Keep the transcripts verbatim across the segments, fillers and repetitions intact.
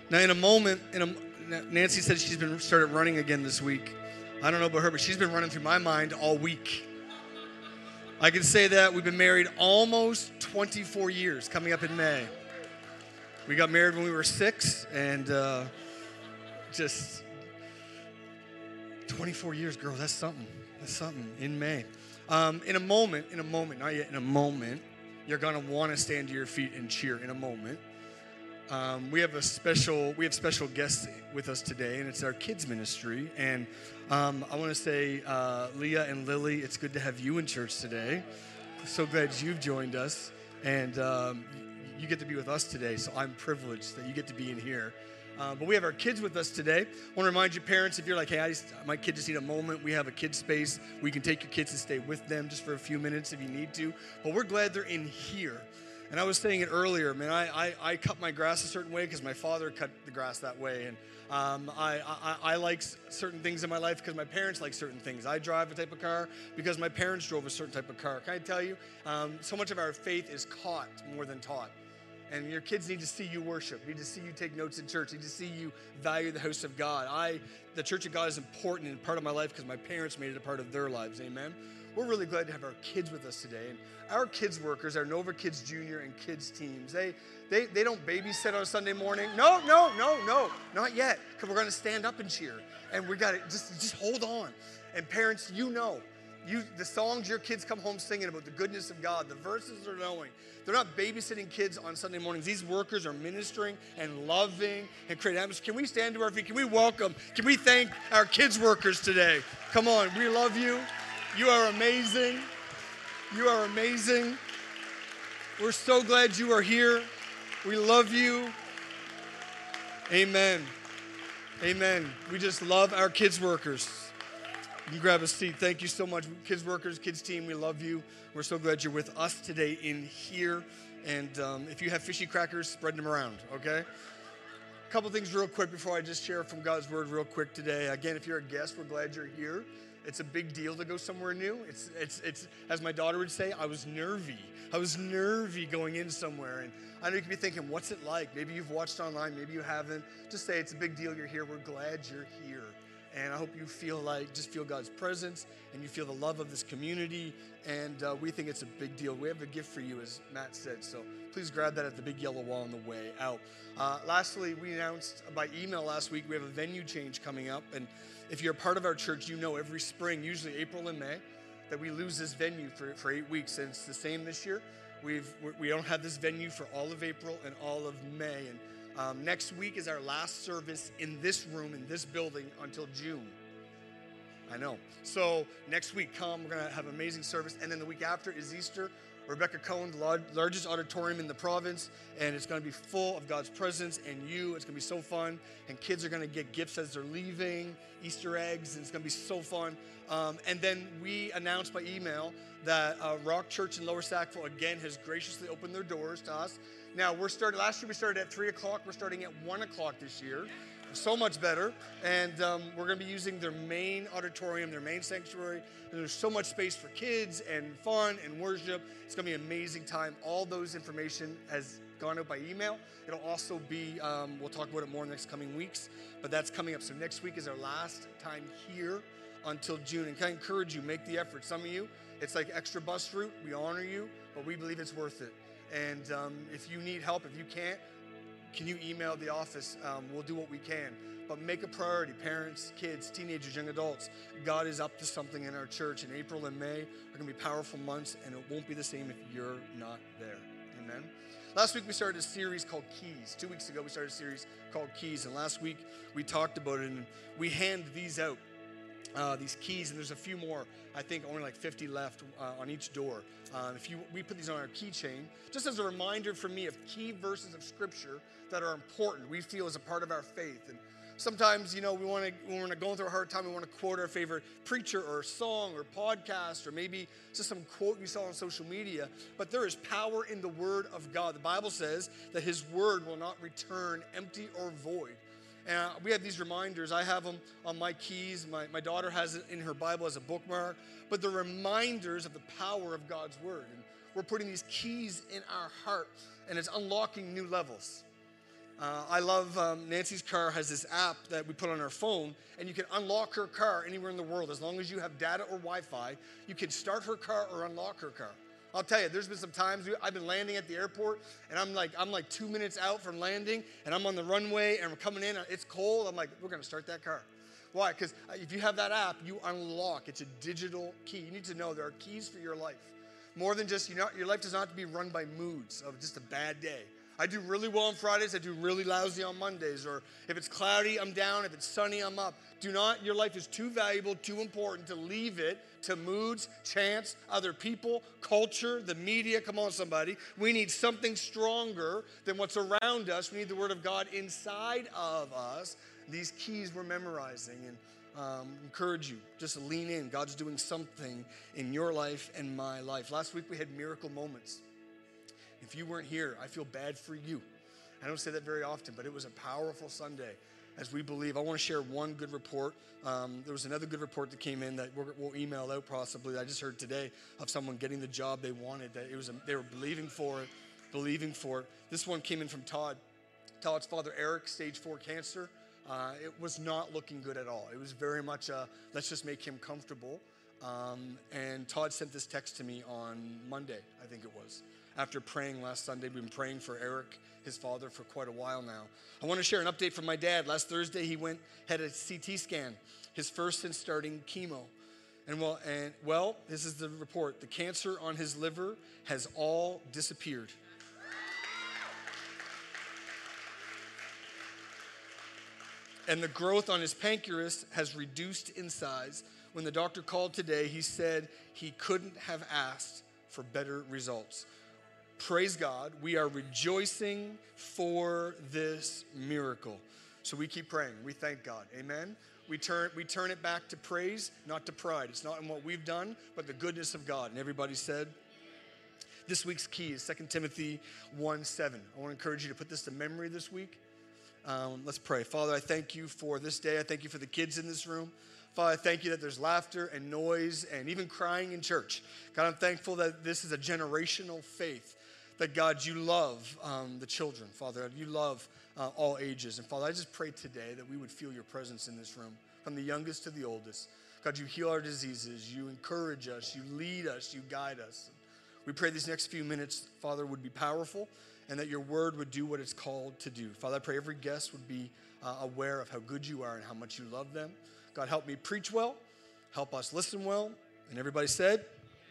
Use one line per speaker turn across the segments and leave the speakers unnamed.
Now, in a moment, in a, Nancy said she's been started running again this week. I don't know about her, but she's been running through my mind all week. I can say that we've been married almost twenty-four years, coming up in May. We got married when we were six, and uh, just twenty-four years, girl, that's something. That's something in May. Um, in a moment, in a moment, not yet, in a moment, you're going to want to stand to your feet and cheer in a moment. Um, we have a special, we have special guests with us today, and it's our kids ministry. And um, I want to say, uh, Leah and Lily, it's good to have you in church today. So glad you've joined us, and um, you get to be with us today. So I'm privileged that you get to be in here. Uh, but we have our kids with us today. I want to remind you, parents, if you're like, hey, I just, my kid just need a moment, we have a kid space. We can take your kids and stay with them just for a few minutes if you need to. But we're glad they're in here. And I was saying it earlier, man, I, I, I cut my grass a certain way because my father cut the grass that way. And um, I, I, I like certain things in my life because my parents like certain things. I drive a type of car because my parents drove a certain type of car. Can I tell you, um, so much of our faith is caught more than taught. And your kids need to see you worship, need to see you take notes in church, need to see you value the house of God. I, the Church of God is important and part of my life because my parents made it a part of their lives, amen? We're really glad to have our kids with us today. And our kids workers, our Nova Kids Junior and kids teams, they they they don't babysit on a Sunday morning. No, no, no, no, not yet. Because we're going to stand up and cheer. And we got to just, just hold on. And parents, you know, you the songs your kids come home singing about the goodness of God, the verses they're knowing. They're not babysitting kids on Sunday mornings. These workers are ministering and loving and creating atmosphere. Can we stand to our feet? Can we welcome? Can we thank our kids workers today? Come on, we love you. You are amazing. You are amazing. We're so glad you are here. We love you. Amen. Amen. We just love our kids workers. You can grab a seat. Thank you so much, kids workers, kids team. We love you. We're so glad you're with us today in here. And um, if you have fishy crackers, spread them around, okay? A couple things real quick before I just share from God's word real quick today. Again, if you're a guest, we're glad you're here. It's a big deal to go somewhere new. It's, it's, it's, as my daughter would say, I was nervy. I was nervy going in somewhere. And I know you could be thinking, what's it like? Maybe you've watched online, maybe you haven't. Just say it's a big deal you're here. We're glad you're here. And I hope you feel like, just feel God's presence and you feel the love of this community. And uh, we think it's a big deal. We have a gift for you, as Matt said. So please grab that at the big yellow wall on the way out. Uh, lastly, we announced by email last week, we have a venue change coming up. And if you're a part of our church, you know every spring, usually April and May, that we lose this venue for, for eight weeks. And it's the same this year. We've, we don't have this venue for all of April and all of May. And Um, next week is our last service in this room, in this building, until June. I know. So next week, come. We're going to have an amazing service. And then the week after is Easter. Rebecca Cohen, the largest auditorium in the province. And it's going to be full of God's presence and you. It's going to be so fun. And kids are going to get gifts as they're leaving, Easter eggs. And it's going to be so fun. Um, and then we announced by email that uh, Rock Church in Lower Sackville, again, has graciously opened their doors to us. Now, we're starting, last year we started at three o'clock. We're starting at one o'clock this year. So much better. And um, we're going to be using their main auditorium, their main sanctuary. And there's so much space for kids and fun and worship. It's going to be an amazing time. All those information has gone out by email. It'll also be, um, we'll talk about it more in the next coming weeks. But that's coming up. So next week is our last time here until June. And can I encourage you, make the effort. Some of you, it's like extra bus route. We honor you, but we believe it's worth it. And um, if you need help, if you can't, can you email the office? Um, we'll do what we can. But make a priority, parents, kids, teenagers, young adults. God is up to something in our church. And April and May are going to be powerful months, and it won't be the same if you're not there. Amen? Last week we started a series called Keys. Two weeks ago we started a series called Keys. And last week we talked about it, and we hand these out. Uh, these keys, and there's a few more, I think only like fifty left uh, on each door. Um, if you, we put these on our keychain, just as a reminder for me of key verses of Scripture that are important, we feel as a part of our faith. And sometimes, you know, we want to, when we're going through a hard time, we want to quote our favorite preacher or song or podcast, or maybe just some quote you saw on social media. But there is power in the Word of God. The Bible says that His Word will not return empty or void. And uh, we have these reminders. I have them on my keys. My, my daughter has it in her Bible as a bookmark. But they're reminders of the power of God's Word. And we're putting these keys in our heart, and it's unlocking new levels. Uh, I love um, Nancy's car has this app that we put on our phone, and you can unlock her car anywhere in the world. As long as you have data or Wi-Fi, you can start her car or unlock her car. I'll tell you, there's been some times we, I've been landing at the airport, and I'm like I'm like two minutes out from landing, and I'm on the runway, and we're coming in. It's cold. I'm like, we're gonna start that car. Why? Because if you have that app, you unlock. It's a digital key. You need to know there are keys for your life. More than just, you know, your life does not have to be run by moods of just a bad day. I do really well on Fridays. I do really lousy on Mondays. Or if it's cloudy, I'm down. If it's sunny, I'm up. Do not, your life is too valuable, too important to leave it to moods, chance, other people, culture, the media. Come on, somebody. We need something stronger than what's around us. We need the Word of God inside of us. These keys we're memorizing, and um, encourage you just to lean in. God's doing something in your life and my life. Last week we had miracle moments. If you weren't here, I feel bad for you. I don't say that very often, but it was a powerful Sunday as we believe. I want to share one good report. Um, there was another good report that came in that we're, we'll email out possibly. I just heard today of someone getting the job they wanted. That it was a, they were believing for it, believing for it. This one came in from Todd. Todd's father, Eric, stage four cancer. Uh, it was not looking good at all. It was very much a, let's just make him comfortable. Um, and Todd sent this text to me on Monday, I think it was. After praying last Sunday, we've been praying for Eric, his father, for quite a while now. I want to share an update from my dad. Last Thursday, he went, had a C T scan, his first since starting chemo. And well, and well, this is the report. The cancer on his liver has all disappeared. And the growth on his pancreas has reduced in size. When the doctor called today, he said he couldn't have asked for better results. Praise God. We are rejoicing for this miracle. So we keep praying. We thank God. Amen. We turn we turn it back to praise, not to pride. It's not in what we've done, but the goodness of God. And everybody said, this week's key is Second Timothy one seven. I want to encourage you to put this to memory this week. Um, let's pray. Father, I thank you for this day. I thank you for the kids in this room. Father, I thank you that there's laughter and noise and even crying in church. God, I'm thankful that this is a generational faith, that, God, you love um, the children. Father, you love uh, all ages. And, Father, I just pray today that we would feel your presence in this room, from the youngest to the oldest. God, you heal our diseases. You encourage us. You lead us. You guide us. We pray these next few minutes, Father, would be powerful, and that your word would do what it's called to do. Father, I pray every guest would be uh, aware of how good you are and how much you love them. God, help me preach well. Help us listen well. And everybody said,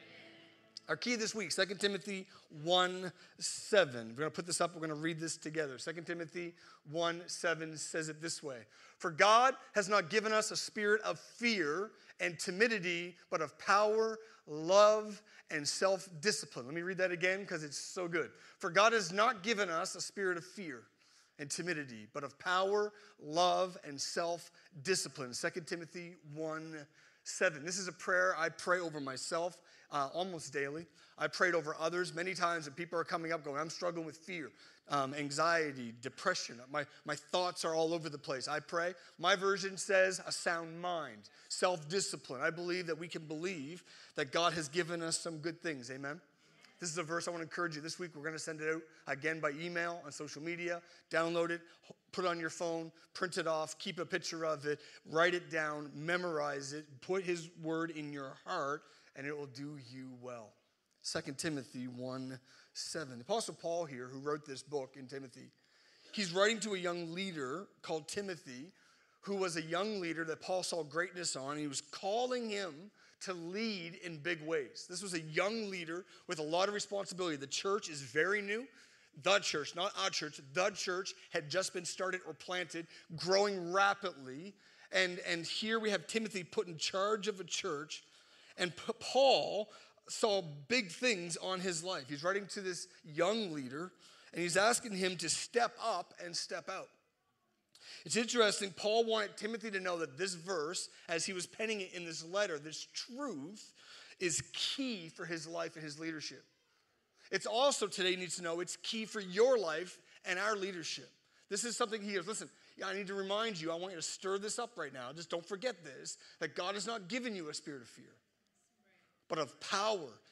our key this week, Second Timothy one seven. We're going to put this up. We're going to read this together. Second Timothy one seven says it this way. For God has not given us a spirit of fear and timidity, but of power, love, and self-discipline. Let me read that again because it's so good. For God has not given us a spirit of fear and timidity, but of power, love, and self-discipline. Second Timothy one seven. This is a prayer I pray over myself uh, almost daily. I prayed over others many times, and people are coming up going, I'm struggling with fear, um, anxiety, depression. My, my thoughts are all over the place. I pray. My version says a sound mind, self-discipline. I believe that we can believe that God has given us some good things. Amen. This is a verse I want to encourage you. This week we're going to send it out again by email, on social media. Download it, put it on your phone, print it off, keep a picture of it, write it down, memorize it, put his word in your heart, and it will do you well. Second Timothy one seven. The Apostle Paul here, who wrote this book in Timothy, he's writing to a young leader called Timothy, who was a young leader that Paul saw greatness on. He was calling him to lead in big ways. This was a young leader with a lot of responsibility. The church is very new. The church, not our church, the church had just been started or planted, growing rapidly. And, and here we have Timothy put in charge of a church. And P- Paul saw big things on his life. He's writing to this young leader, and he's asking him to step up and step out. It's interesting, Paul wanted Timothy to know that this verse, as he was penning it in this letter, this truth is key for his life and his leadership. It's also, today, needs to know, it's key for your life and our leadership. This is something he goes, listen, yeah, I need to remind you, I want you to stir this up right now. Just don't forget this, that God has not given you a spirit of fear, but of power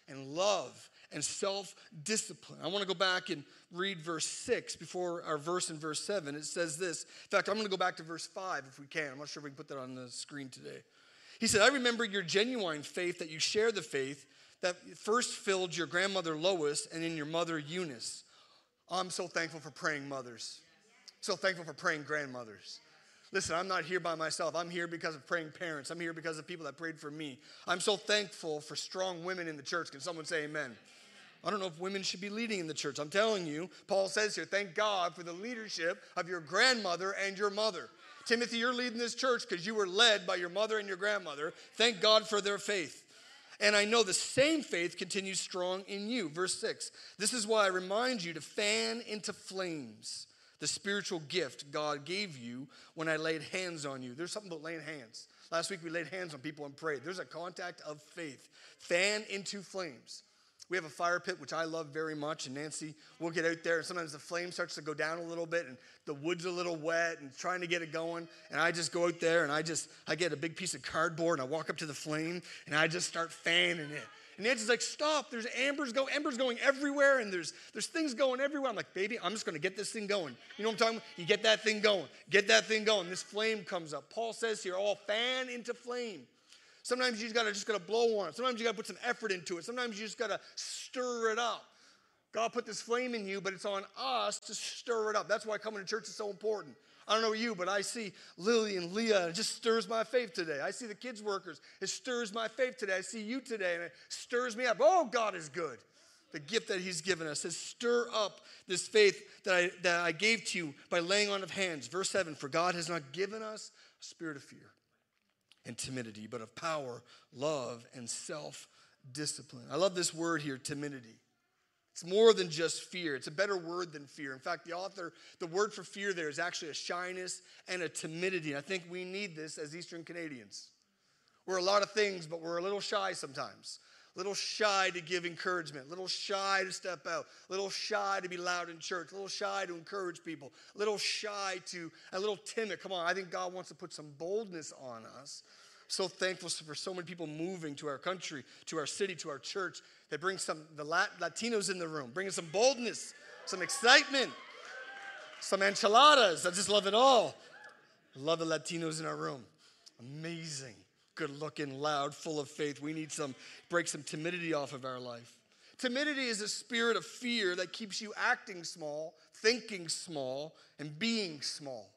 and love and self-discipline. I want to go back and read verse six before our verse in verse seven. It says this. In fact, I'm going to go back to verse five if we can. I'm not sure if we can put that on the screen today. He said, I remember your genuine faith, that you share the faith that first filled your grandmother Lois and in your mother Eunice. I'm so thankful for praying mothers. So thankful for praying grandmothers. Listen, I'm not here by myself. I'm here because of praying parents. I'm here because of people that prayed for me. I'm so thankful for strong women in the church. Can someone say amen? I don't know if women should be leading in the church. I'm telling you, Paul says here, thank God for the leadership of your grandmother and your mother. Timothy, you're leading this church because you were led by your mother and your grandmother. Thank God for their faith. And I know the same faith continues strong in you. Verse six, this is why I remind you to fan into flames the spiritual gift God gave you when I laid hands on you. There's something about laying hands. Last week we laid hands on people and prayed. There's a contact of faith. Fan into flames. We have a fire pit, which I love very much, and Nancy will get out there, and sometimes the flame starts to go down a little bit, and the wood's a little wet, and trying to get it going, and I just go out there, and I just, I get a big piece of cardboard, and I walk up to the flame, and I just start fanning it. And Nancy's like, stop, there's embers, go, embers going everywhere, and there's there's things going everywhere. I'm like, baby, I'm just going to get this thing going. You know what I'm talking about? You get that thing going. Get that thing going. This flame comes up. Paul says here, all fan into flame. Sometimes you just got to just got to blow on it. Sometimes you got to put some effort into it. Sometimes you just got to stir it up. God put this flame in you, but it's on us to stir it up. That's why coming to church is so important. I don't know you, but I see Lily and Leah, and it just stirs my faith today. I see the kids workers. It stirs my faith today. I see you today, and it stirs me up. Oh, God is good. The gift that he's given us says, stir up this faith that I, that I gave to you by laying on of hands. Verse seven, for God has not given us a spirit of fear and timidity, but of power, love, and self-discipline. I love this word here, timidity. It's more than just fear. It's a better word than fear. In fact, the author, the word for fear there is actually a shyness and a timidity. And I think we need this as Eastern Canadians. We're a lot of things, but we're a little shy sometimes. A little shy to give encouragement. A little shy to step out. A little shy to be loud in church. A little shy to encourage people. A little shy to, a little timid. Come on, I think God wants to put some boldness on us. So thankful for so many people moving to our country, to our city, to our church. They bring some, the Lat- Latinos in the room, bringing some boldness, some excitement, some enchiladas. I just love it all. I love the Latinos in our room. Amazing, good looking, loud, full of faith. We need some, break some timidity off of our life. Timidity is a spirit of fear that keeps you acting small, thinking small, and being small.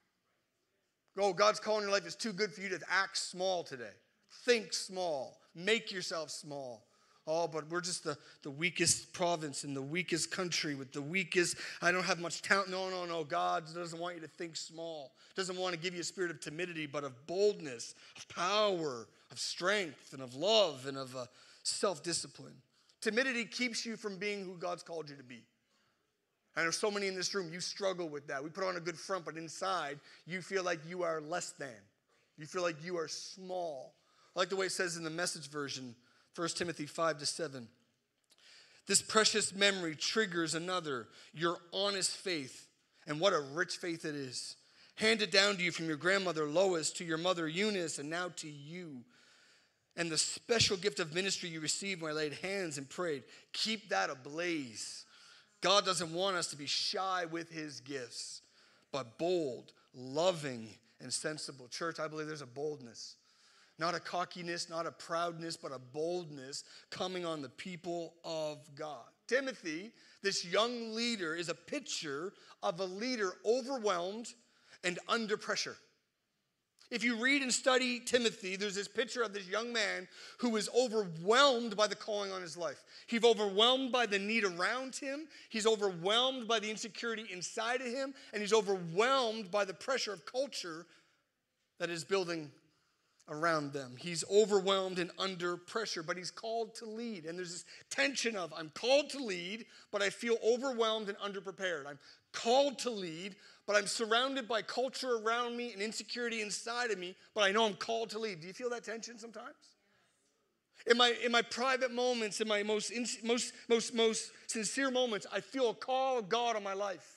Oh, God's calling your life is too good for you to act small today. Think small. Make yourself small. Oh, but we're just the, the weakest province in the weakest country with the weakest, I don't have much talent. No, no, no. God doesn't want you to think small. Doesn't want to give you a spirit of timidity, but of boldness, of power, of strength, and of love, and of uh, self-discipline. Timidity keeps you from being who God's called you to be. I know so many in this room, you struggle with that. We put on a good front, but inside, you feel like you are less than. You feel like you are small. I like the way it says in the Message version, First Timothy five to seven. This precious memory triggers another, your honest faith. And what a rich faith it is. Handed down to you from your grandmother Lois to your mother Eunice and now to you. And the special gift of ministry you received when I laid hands and prayed. Keep that ablaze. God doesn't want us to be shy with his gifts, but bold, loving, and sensible. Church, I believe there's a boldness. Not a cockiness, not a proudness, but a boldness coming on the people of God. Timothy, this young leader, is a picture of a leader overwhelmed and under pressure. If you read and study Timothy, there's this picture of this young man who is overwhelmed by the calling on his life. He's overwhelmed by the need around him. He's overwhelmed by the insecurity inside of him. And he's overwhelmed by the pressure of culture that is building around them. He's overwhelmed and under pressure, but he's called to lead. And there's this tension of, I'm called to lead, but I feel overwhelmed and underprepared. I'm called to lead, but I'm surrounded by culture around me and insecurity inside of me, but I know I'm called to lead. Do you feel that tension sometimes? In my in my private moments, in my most most most most sincere moments, I feel a call of God on my life.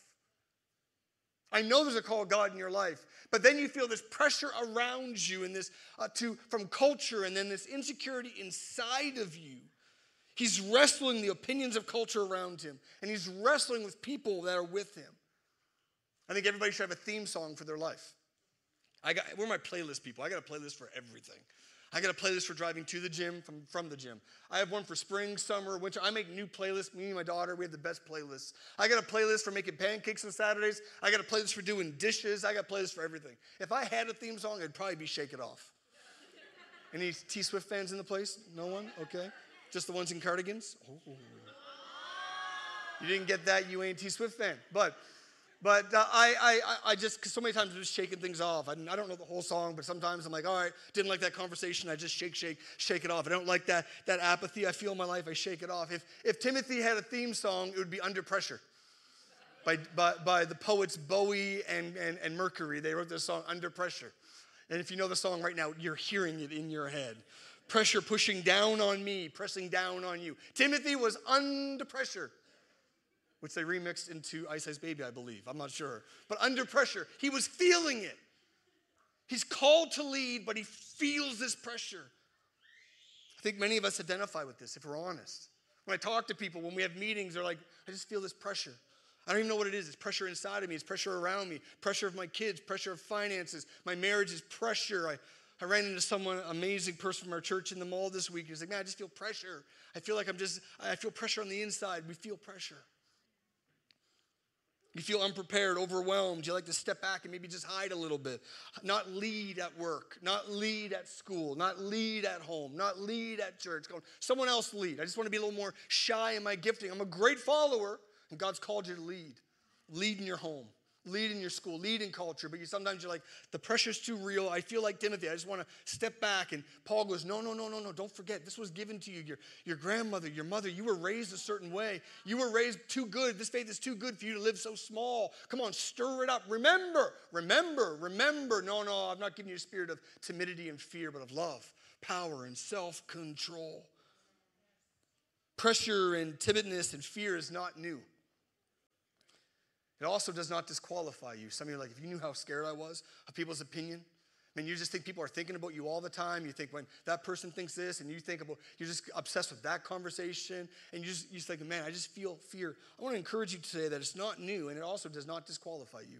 I know there's a call of God in your life, but then you feel this pressure around you and this uh, to from culture, and then this insecurity inside of you. He's wrestling the opinions of culture around him, and he's wrestling with people that are with him. I think everybody should have a theme song for their life. I got, we're my playlist people. I got a playlist for everything. I got a playlist for driving to the gym, from, from the gym. I have one for spring, summer, winter. I make new playlists. Me and my daughter, we have the best playlists. I got a playlist for making pancakes on Saturdays. I got a playlist for doing dishes. I got playlists for everything. If I had a theme song, it'd probably be Shake It Off. Any T-Swift fans in the place? No one? Okay. Just the ones in cardigans? Oh. You didn't get that, you ain't a T-Swift fan. But but uh, I, I, I just, because so many times I'm just shaking things off. I, I don't know the whole song, but sometimes I'm like, all right, didn't like that conversation. I just shake, shake, shake it off. I don't like that, that apathy I feel in my life. I shake it off. If, if Timothy had a theme song, it would be Under Pressure by, by, by the poets Bowie and, and, and Mercury. They wrote this song, Under Pressure. And if you know the song right now, you're hearing it in your head. Pressure pushing down on me, pressing down on you. Timothy was under pressure, which they remixed into Ice Ice Baby, I believe. I'm not sure. But under pressure, he was feeling it. He's called to lead, but he feels this pressure. I think many of us identify with this, if we're honest. When I talk to people, when we have meetings, they're like, I just feel this pressure. I don't even know what it is. It's pressure inside of me. It's pressure around me. Pressure of my kids. Pressure of finances. My marriage is pressure. I, I ran into someone, amazing person from our church in the mall this week. He was like, man, I just feel pressure. I feel like I'm just, I feel pressure on the inside. We feel pressure. You feel unprepared, overwhelmed. You like to step back and maybe just hide a little bit. Not lead at work. Not lead at school. Not lead at home. Not lead at church. Going, someone else lead. I just want to be a little more shy in my gifting. I'm a great follower. And God's called you to lead. Lead in your home. Lead in your school. Lead in culture. But you sometimes you're like, the pressure's too real. I feel like Timothy. I just want to step back. And Paul goes, no, no, no, no, no. Don't forget. This was given to you. Your, your grandmother, your mother, you were raised a certain way. You were raised too good. This faith is too good for you to live so small. Come on, stir it up. Remember, remember, remember. No, no, I'm not giving you a spirit of timidity and fear, but of love, power, and self-control. Pressure and timidness and fear is not new. It also does not disqualify you. Some of you are like, if you knew how scared I was of people's opinion, I mean, you just think people are thinking about you all the time. You think when that person thinks this, and you think about, you're just obsessed with that conversation, and you just, you just think, man, I just feel fear. I want to encourage you today that it's not new, and it also does not disqualify you.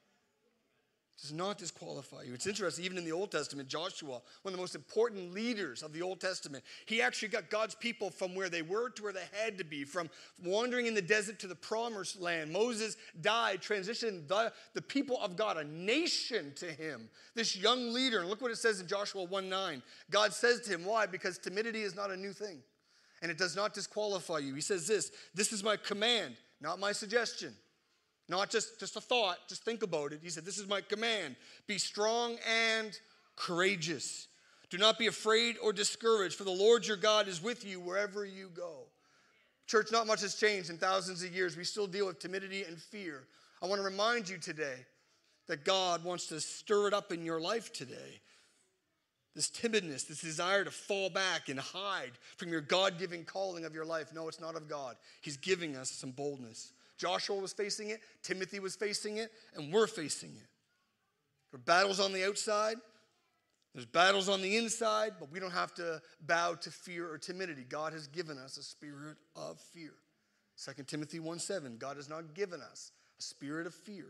Does not disqualify you. It's interesting, even in the Old Testament, Joshua, one of the most important leaders of the Old Testament, he actually got God's people from where they were to where they had to be, from wandering in the desert to the promised land. Moses died, transitioned the, the people of God, a nation to him. This young leader, and look what it says in Joshua one nine. God says to him, why? Because timidity is not a new thing, and it does not disqualify you. He says this, this is my command, not my suggestion. Not just, just a thought, just think about it. He said, this is my command. Be strong and courageous. Do not be afraid or discouraged, for the Lord your God is with you wherever you go. Church, not much has changed in thousands of years. We still deal with timidity and fear. I want to remind you today that God wants to stir it up in your life today. This timidness, this desire to fall back and hide from your God-given calling of your life. No, it's not of God. He's giving us some boldness. Joshua was facing it, Timothy was facing it, and we're facing it. There are battles on the outside, there's battles on the inside, but we don't have to bow to fear or timidity. God has given us a spirit of fear. Second Timothy one seven, God has not given us a spirit of fear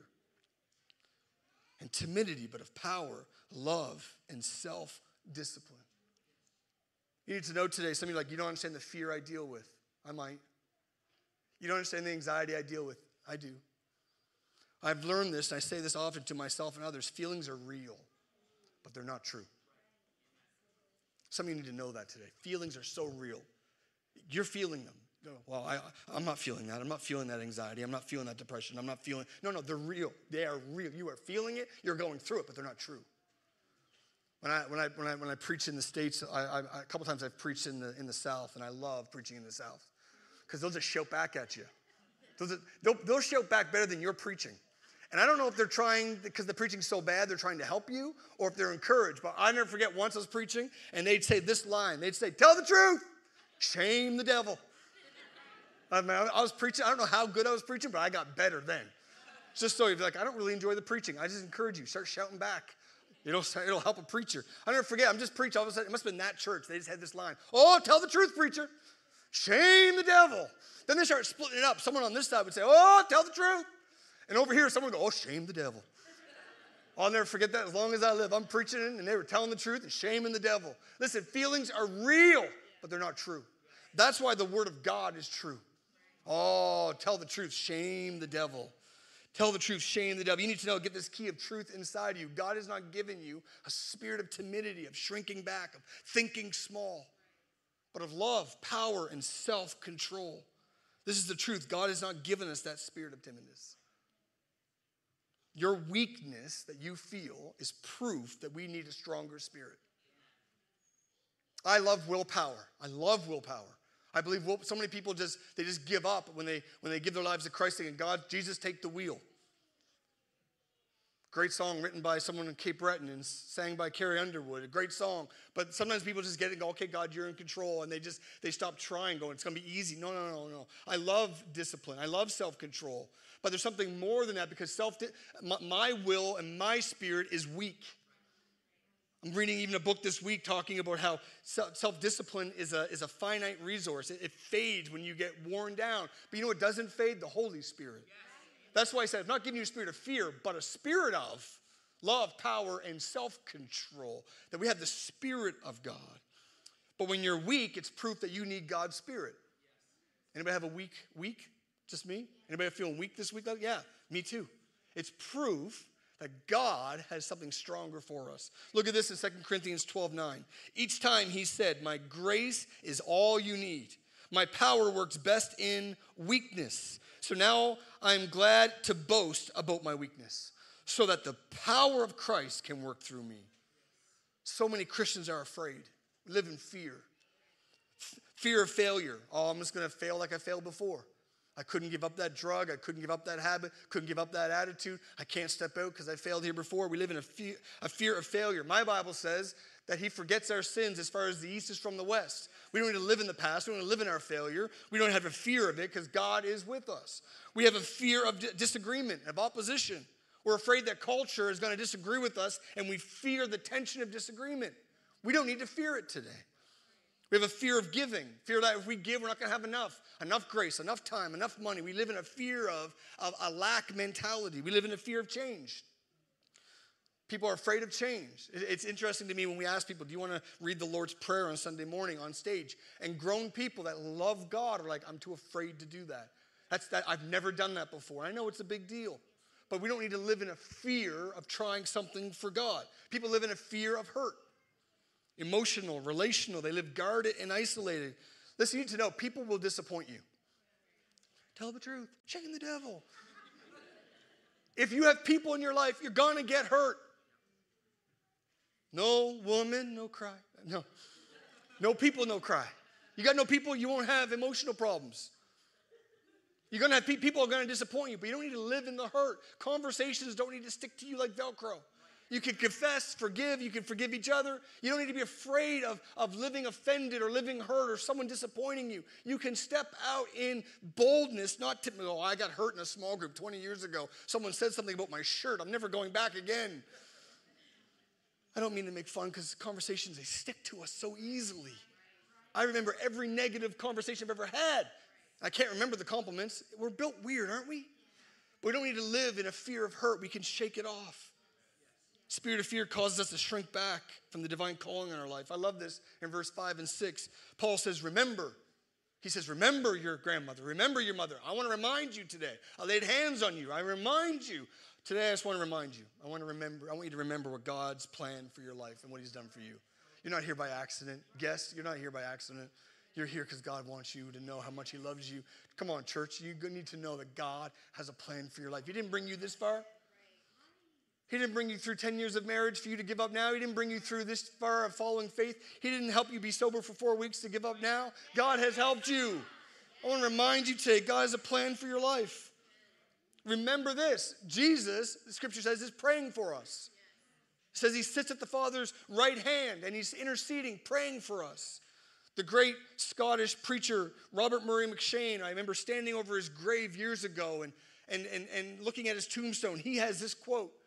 and timidity, but of power, love, and self-discipline. You need to know today, some of you are like, you don't understand the fear I deal with. I might. You don't understand the anxiety I deal with. I do. I've learned this, and I say this often to myself and others. Feelings are real, but they're not true. Some of you need to know that today. Feelings are so real. You're feeling them. Well, I, I'm not feeling that. I'm not feeling that anxiety. I'm not feeling that depression. I'm not feeling. No, no, they're real. They are real. You are feeling it. You're going through it, but they're not true. When I when I when I when I preach in the States, I, I, a couple times I've preached in the in the South, and I love preaching in the South. Because they'll just shout back at you. They'll, they'll, they'll shout back better than you're preaching. And I don't know if they're trying, because the preaching's so bad, they're trying to help you, or if they're encouraged. But I never forget once I was preaching, and they'd say this line. They'd say, tell the truth, shame the devil. I mean, I was preaching. I don't know how good I was preaching, but I got better then. It's just so you're like, I don't really enjoy the preaching. I just encourage you. Start shouting back. It'll, it'll help a preacher. I never forget, I'm just preaching. All of a sudden, it must have been that church. They just had this line. Oh, tell the truth, preacher. Shame the devil. Then they start splitting it up. Someone on this side would say, oh, tell the truth. And over here, someone would go, oh, shame the devil. I'll never forget that as long as I live. I'm preaching it, and they were telling the truth and shaming the devil. Listen, feelings are real, but they're not true. That's why the word of God is true. Oh, tell the truth, shame the devil. Tell the truth, shame the devil. You need to know, get this key of truth inside you. God has not given you a spirit of timidity, of shrinking back, of thinking small, but of love, power, and self-control. This is the truth. God has not given us that spirit of timidness. Your weakness that you feel is proof that we need a stronger spirit. I love willpower. I love willpower. I believe will, so many people just, they just give up when they, when they give their lives to Christ, thinking, God, Jesus, take the wheel. Great song written by someone in Cape Breton and sang by Carrie Underwood. A great song. But sometimes people just get it and go, okay, God, you're in control. And they just, they stop trying, going, it's going to be easy. No, no, no, no. I love discipline. I love self-control. But there's something more than that, because self, my, my will and my spirit is weak. I'm reading even a book this week talking about how self-discipline is a, is a finite resource. It, it fades when you get worn down. But you know what doesn't fade? The Holy Spirit. That's why I said, I'm not giving you a spirit of fear, but a spirit of love, power, and self-control. That we have the Spirit of God. But when you're weak, it's proof that you need God's Spirit. Anybody have a weak week? Just me? Anybody feeling weak this week? Yeah, me too. It's proof that God has something stronger for us. Look at this in Second Corinthians twelve nine. Each time he said, my grace is all you need. My power works best in weakness. So now I'm glad to boast about my weakness, so that the power of Christ can work through me. So many Christians are afraid, live in fear. F- fear of failure. Oh, I'm just going to fail like I failed before. I couldn't give up that drug. I couldn't give up that habit. Couldn't give up that attitude. I can't step out because I failed here before. We live in a fear, a fear of failure. My Bible says that he forgets our sins as far as the east is from the west. We don't need to live in the past. We don't need to live in our failure. We don't have a fear of it because God is with us. We have a fear of disagreement, of opposition. We're afraid that culture is going to disagree with us, and we fear the tension of disagreement. We don't need to fear it today. We have a fear of giving. Fear that if we give, we're not going to have enough. Enough grace, enough time, enough money. We live in a fear of, of a lack mentality. We live in a fear of change. People are afraid of change. It's interesting to me when we ask people, do you want to read the Lord's Prayer on Sunday morning on stage? And grown people that love God are like, I'm too afraid to do that. That's that. I've never done that before. I know it's a big deal. But we don't need to live in a fear of trying something for God. People live in a fear of hurt. Emotional, relational. They live guarded and isolated. Listen, you need to know, people will disappoint you. Tell the truth. Shame the devil. If you have people in your life, you're going to get hurt. No woman, no cry. No. No people, no cry. You got no people, you won't have emotional problems. You're going to have pe- people are going to disappoint you, but you don't need to live in the hurt. Conversations don't need to stick to you like Velcro. You can confess, forgive, you can forgive each other. You don't need to be afraid of, of living offended or living hurt or someone disappointing you. You can step out in boldness, not to, oh, I got hurt in a small group twenty years ago. Someone said something about my shirt. I'm never going back again. I don't mean to make fun because conversations, they stick to us so easily. I remember every negative conversation I've ever had. I can't remember the compliments. We're built weird, aren't we? But we don't need to live in a fear of hurt. We can shake it off. Spirit of fear causes us to shrink back from the divine calling in our life. I love this in verse five and six. Paul says, remember. He says, remember your grandmother. Remember your mother. I want to remind you today. I laid hands on you. I remind you. Today I just want to remind you. I want to remember. I want you to remember what God's plan for your life and what he's done for you. You're not here by accident. Guests, you're not here by accident. You're here because God wants you to know how much he loves you. Come on, church. You need to know that God has a plan for your life. He didn't bring you this far. He didn't bring you through ten years of marriage for you to give up now. He didn't bring you through this far of following faith. He didn't help you be sober for four weeks to give up now. God has helped you. I want to remind you today, God has a plan for your life. Remember this. Jesus, the scripture says, is praying for us. It says he sits at the Father's right hand and he's interceding, praying for us. The great Scottish preacher, Robert Murray McShane, I remember standing over his grave years ago and, and, and, and looking at his tombstone. He has this quote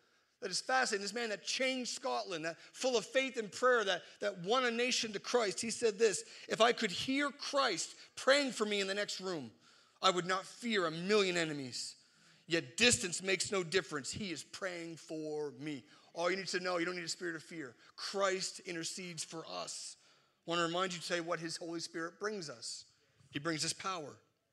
that is fascinating. This man that changed Scotland, that full of faith and prayer, that, that won a nation to Christ. He said this, if I could hear Christ praying for me in the next room, I would not fear a million enemies. Yet distance makes no difference. He is praying for me. All you need to know, you don't need a spirit of fear. Christ intercedes for us. I want to remind you today what his Holy Spirit brings us. He brings us power.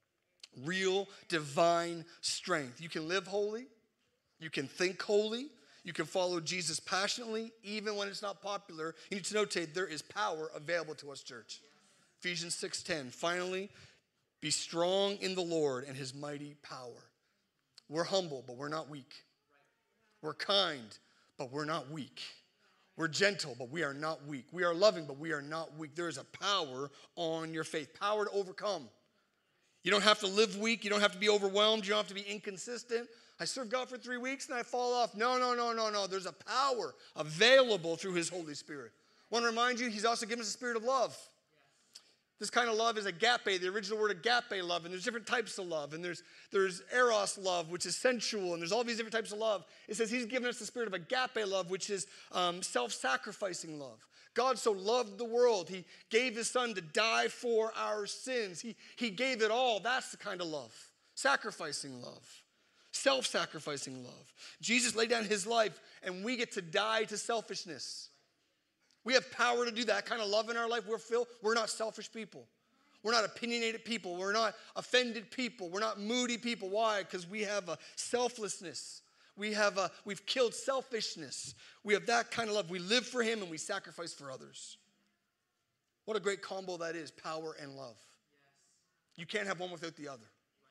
Real divine strength. You can live holy. You can think holy. You can follow Jesus passionately, even when it's not popular. You need to notate there is power available to us, church. Ephesians six ten. Finally, be strong in the Lord and his mighty power. We're humble, but we're not weak. We're kind, but we're not weak. We're gentle, but we are not weak. We are loving, but we are not weak. There is a power on your faith, power to overcome. You don't have to live weak. You don't have to be overwhelmed. You don't have to be inconsistent. I serve God for three weeks and I fall off. No, no, no, no, no. There's a power available through his Holy Spirit. I want to remind you, he's also given us a spirit of love. This kind of love is agape, the original word agape love, and there's different types of love, and there's, there's eros love, which is sensual, and there's all these different types of love. It says he's given us the spirit of agape love, which is um, self-sacrificing love. God so loved the world, he gave his son to die for our sins. He, he gave it all. That's the kind of love. Sacrificing love. Self-sacrificing love. Jesus laid down his life, and we get to die to selfishness. We have power to do that kind of love in our life. We're filled. We're not selfish people. We're not opinionated people. We're not offended people. We're not moody people. Why? Because we have a selflessness. We have a, we've killed selfishness. We have that kind of love. We live for him and we sacrifice for others. What a great combo that is, power and love. You can't have one without the other.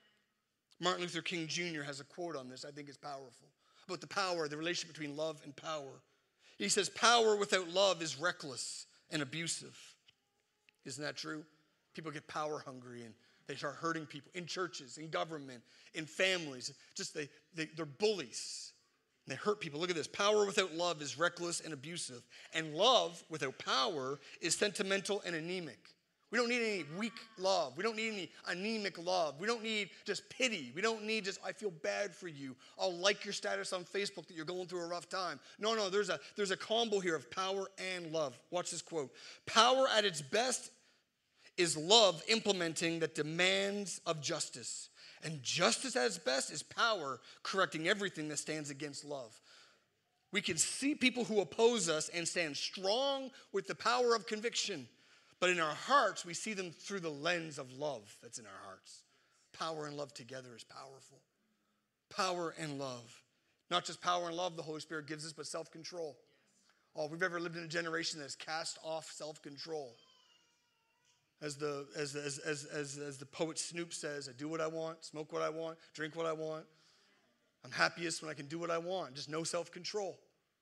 Martin Luther King Junior has a quote on this. I think it's powerful. About the power, the relationship between love and power. He says, power without love is reckless and abusive. Isn't that true? People get power hungry and they start hurting people in churches, in government, in families. Just they, they, they're bullies. And they hurt people. Look at this. Power without love is reckless and abusive. And love without power is sentimental and anemic. We don't need any weak love. We don't need any anemic love. We don't need just pity. We don't need just, I feel bad for you. I'll like your status on Facebook that you're going through a rough time. No, no, there's a, there's a combo here of power and love. Watch this quote. Power at its best is love implementing that demands of justice. And justice at its best is power correcting everything that stands against love. We can see people who oppose us and stand strong with the power of conviction. But in our hearts, we see them through the lens of love that's in our hearts. Power and love together is powerful. Power and love. Not just power and love the Holy Spirit gives us, but self-control. Oh, if we've ever lived in a generation that has cast off self-control. As the, as, as, as, as, as the poet Snoop says, I do what I want, smoke what I want, drink what I want. I'm happiest when I can do what I want. Just no self-control.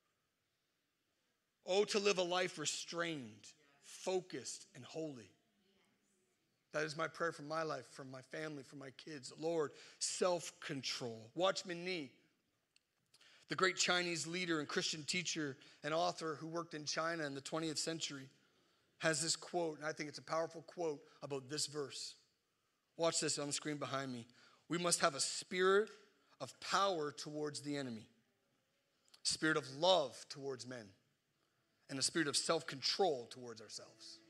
Oh, to live a life restrained, focused, and holy. That is my prayer for my life, for my family, for my kids. Lord, self-control. Watchman Nee, the great Chinese leader and Christian teacher and author who worked in China in the twentieth century, has this quote, and I think it's a powerful quote about this verse. Watch this on the screen behind me. We must have a spirit of power towards the enemy, spirit of love towards men, and a spirit of self-control towards ourselves.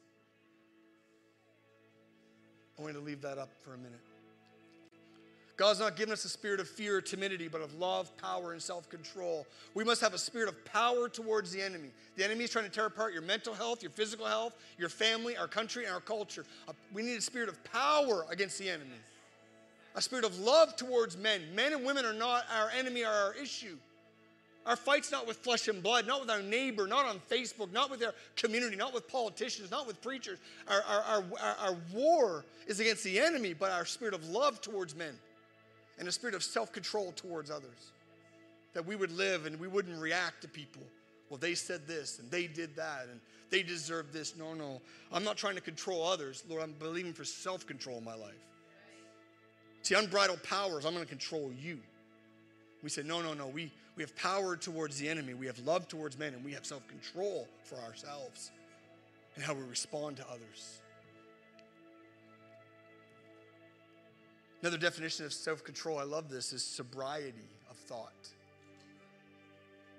I want to leave that up for a minute. God's not given us a spirit of fear or timidity, but of love, power, and self-control. We must have a spirit of power towards the enemy. The enemy is trying to tear apart your mental health, your physical health, your family, our country, and our culture. We need a spirit of power against the enemy. A spirit of love towards men. Men and women are not our enemy or our issue. Our fight's not with flesh and blood, not with our neighbor, not on Facebook, not with our community, not with politicians, not with preachers. Our, our, our, our war is against the enemy, but our spirit of love towards men and a spirit of self-control towards others. That we would live and we wouldn't react to people. Well, they said this and they did that and they deserve this. No, no. I'm not trying to control others. Lord, I'm believing for self-control in my life. See, unbridled powers, I'm going to control you. We say, no, no, no. We, we have power towards the enemy. We have love towards men, and we have self-control for ourselves and how we respond to others. Another definition of self-control, I love this, is sobriety of thought.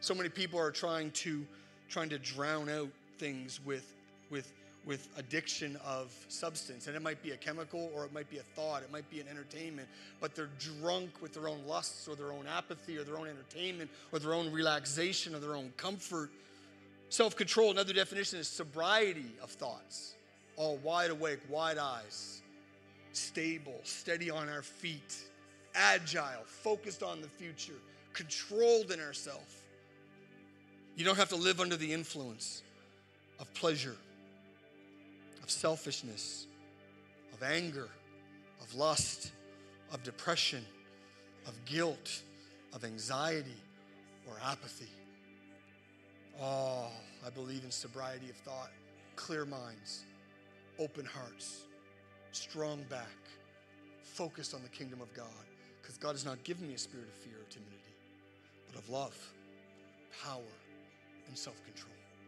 So many people are trying to trying to drown out things with with with addiction of substance. And it might be a chemical, or it might be a thought, it might be an entertainment, but they're drunk with their own lusts or their own apathy or their own entertainment or their own relaxation or their own comfort. Self-control, another definition, is sobriety of thoughts. All wide awake, wide eyes, stable, steady on our feet, agile, focused on the future, controlled in ourselves. You don't have to live under the influence of pleasure, of selfishness, of anger, of lust, of depression, of guilt, of anxiety, or apathy. Oh, I believe in sobriety of thought, clear minds, open hearts, strong back, focused on the kingdom of God. Because God has not given me a spirit of fear or timidity, but of love, power, and self-control.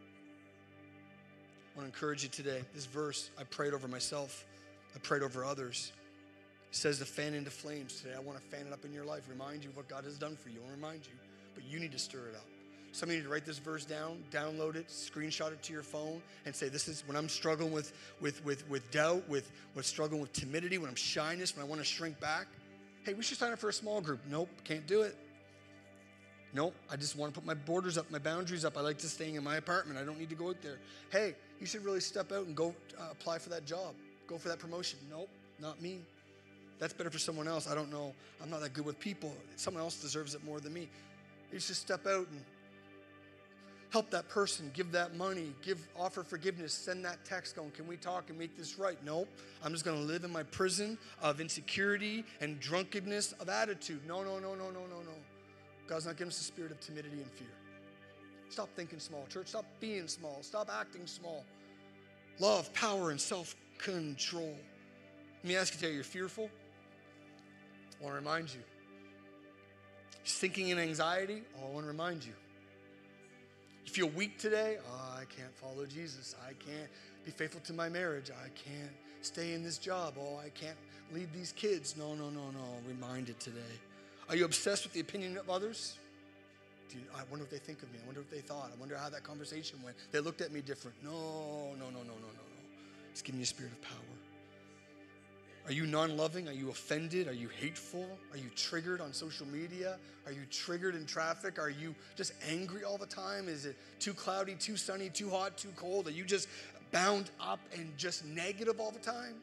I want to encourage you today. This verse, I prayed over myself. I prayed over others. It says to fan into flames today. I want to fan it up in your life. Remind you of what God has done for you. I'll remind you. But you need to stir it up. Some of you need to write this verse down, download it, screenshot it to your phone, and say, this is when I'm struggling with, with, with, with doubt, with, with struggling with timidity, when I'm shyness, when I want to shrink back. Hey, we should sign up for a small group. Nope, can't do it. Nope, I just want to put my borders up, my boundaries up. I like to staying in my apartment. I don't need to go out there. Hey, you should really step out and go uh, apply for that job. Go for that promotion. Nope, not me. That's better for someone else. I don't know. I'm not that good with people. Someone else deserves it more than me. You should step out and help that person, give that money, give, offer forgiveness, send that text going, can we talk and make this right? Nope, I'm just going to live in my prison of insecurity and drunkenness of attitude. No, no, no, no, no, no, no. God's not giving us a spirit of timidity and fear. Stop thinking small, church. Stop being small. Stop acting small. Love, power, and self-control. Let me ask you today, you're fearful? I want to remind you. Sinking in anxiety? Oh, I want to remind you. You feel weak today? Oh, I can't follow Jesus. I can't be faithful to my marriage. I can't stay in this job. Oh, I can't lead these kids. No, no, no, no. Reminded today. Are you obsessed with the opinion of others? Do you, I wonder what they think of me. I wonder what they thought. I wonder how that conversation went. They looked at me different. No, no, no, no, no, no, no. It's giving you a spirit of power. Are you non-loving? Are you offended? Are you hateful? Are you triggered on social media? Are you triggered in traffic? Are you just angry all the time? Is it too cloudy, too sunny, too hot, too cold? Are you just bound up and just negative all the time?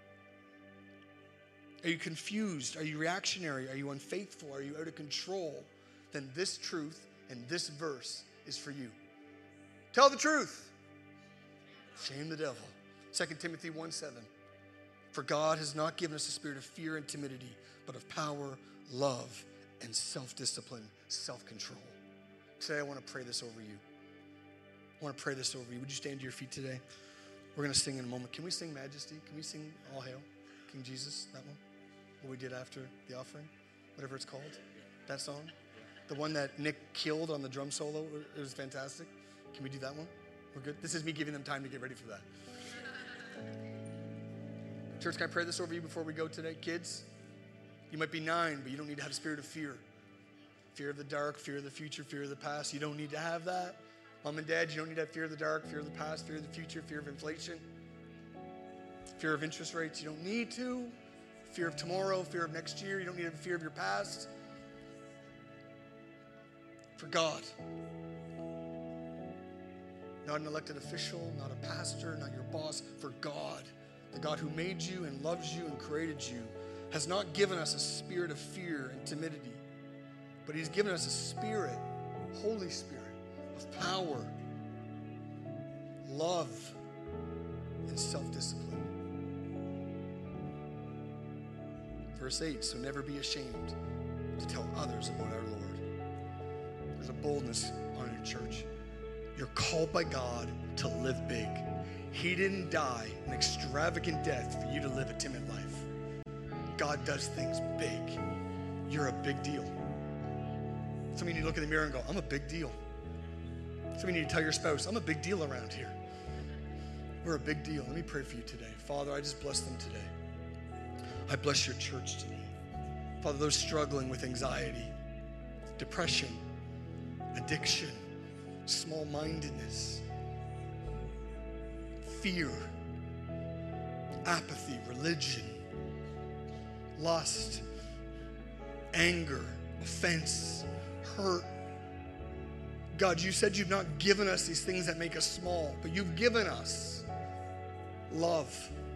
Are you confused? Are you reactionary? Are you unfaithful? Are you out of control? Then this truth and this verse is for you. Tell the truth. Shame the devil. Second Timothy one seven. For God has not given us a spirit of fear and timidity, but of power, love, and self-discipline, self-control. Today I want to pray this over you. I want to pray this over you. Would you stand to your feet today? We're going to sing in a moment. Can we sing Majesty? Can we sing All Hail King Jesus, that one? What we did after the offering? Whatever it's called? That song? The one that Nick killed on the drum solo? It was fantastic. Can we do that one? We're good? This is me giving them time to get ready for that. Church, can I pray this over you before we go today? Kids, you might be nine, but you don't need to have a spirit of fear. Fear of the dark, fear of the future, fear of the past. You don't need to have that. Mom and dad, you don't need to have fear of the dark, fear of the past, fear of the future, fear of inflation, fear of interest rates. You don't need to. Fear of tomorrow, fear of next year. You don't need to have fear of your past. For God. Not an elected official, not a pastor, not your boss. For God. The God who made you and loves you and created you has not given us a spirit of fear and timidity, but he's given us a spirit, Holy Spirit, of power, love, and self-discipline. Verse eight, so never be ashamed to tell others about our Lord. There's a boldness on your church. You're called by God to live big. He didn't die an extravagant death for you to live a timid life. God does things big. You're a big deal. Some of you need to look in the mirror and go, I'm a big deal. Some of you need to tell your spouse, I'm a big deal around here. We're a big deal. Let me pray for you today. Father, I just bless them today. I bless your church today. Father, those struggling with anxiety, depression, addiction, small-mindedness, fear, apathy, religion, lust, anger, offense, hurt. God, you said you've not given us these things that make us small, but you've given us love.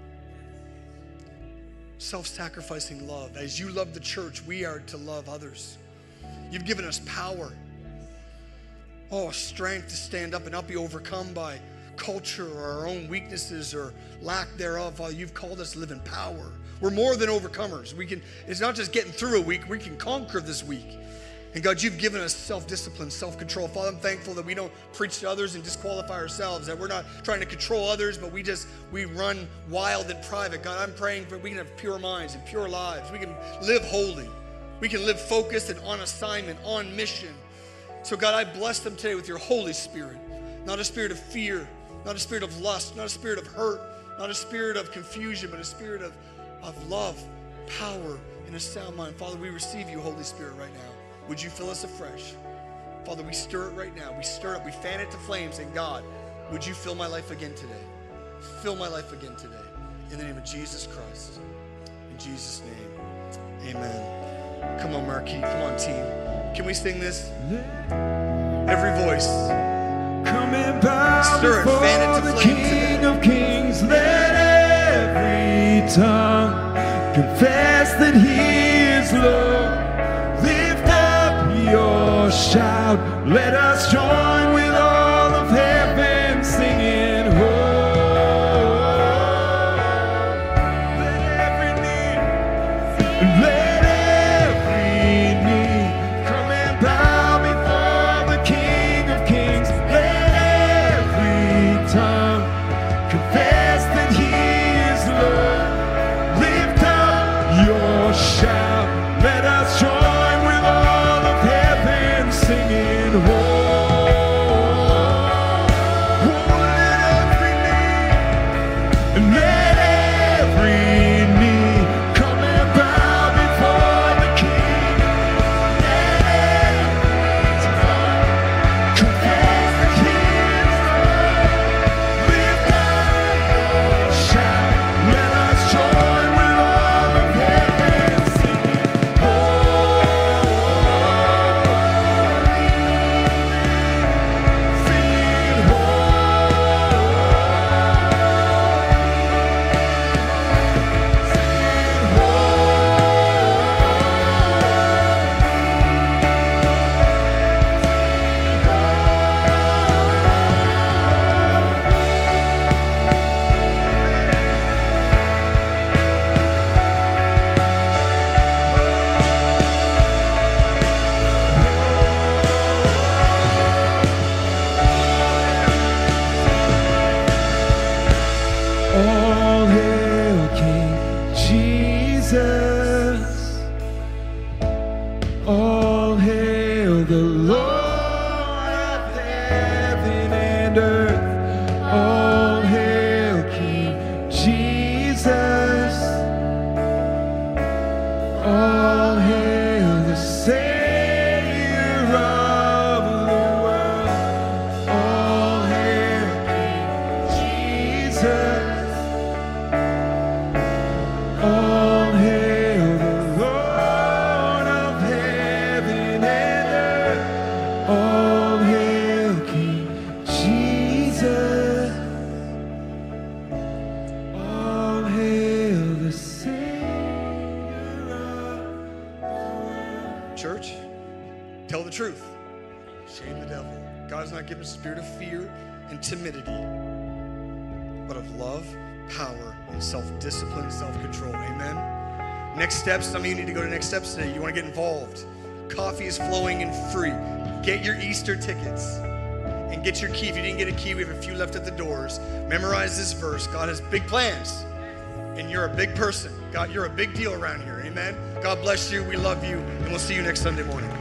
Self-sacrificing love. As you love the church, we are to love others. You've given us power. Oh, strength to stand up and not be overcome by culture or our own weaknesses or lack thereof. Father, you've called us to live in power. We're more than overcomers. We can, it's not just getting through a week, we can conquer this week. And God, you've given us self-discipline, self-control. Father, I'm thankful that we don't preach to others and disqualify ourselves, that we're not trying to control others, but we just, we run wild in private. God, I'm praying for we can have pure minds and pure lives. We can live holy. We can live focused and on assignment, on mission. So God, I bless them today with your Holy Spirit, not a spirit of fear, not a spirit of lust, not a spirit of hurt, not a spirit of confusion, but a spirit of, of love, power, and a sound mind. Father, we receive you, Holy Spirit, right now. Would you fill us afresh? Father, we stir it right now. We stir it up. We fan it to flames, saying, God, would you fill my life again today? Fill my life again today. In the name of Jesus Christ. In Jesus' name, amen. Come on, Marquis. Come on, team. Can we sing this? Every voice.
Come and bow
Stir it, fan it to
before the
flame
King
today.
of Kings. Let every tongue confess that He is Lord. Lift up your shout. Let us join with all of heaven singing, oh. Let every knee, let every knee come and bow before the King of Kings. Let every tongue confess that He is Lord. Lift up your shout. Let us join with all of heaven singing, oh. Oh, let every knee, let every knee come and bow before the King. Let every tongue confess that He is Lord. Lift up your shout. Let us join with all of heaven singing, oh. Singing, all hail King Jesus. All hail the Lord of heaven and earth. All hail King Jesus. All hail the Savior of the world. All hail King Jesus. All hail the Lord of heaven and earth. All hail King Jesus. All hail the Savior of the world.
Church, tell the truth. Shame the devil. God's not giving us a spirit of fear and timidity, but of love, power, and self-discipline, self-control. Amen. Next steps. Some of you need to go to next steps today. You want to get involved. Coffee is flowing and free. Get your Easter tickets and get your key. If you didn't get a key, we have a few left at the doors. Memorize this verse. God has big plans, and you're a big person. God, you're a big deal around here. Amen. God bless you. We love you, and we'll see you next Sunday morning.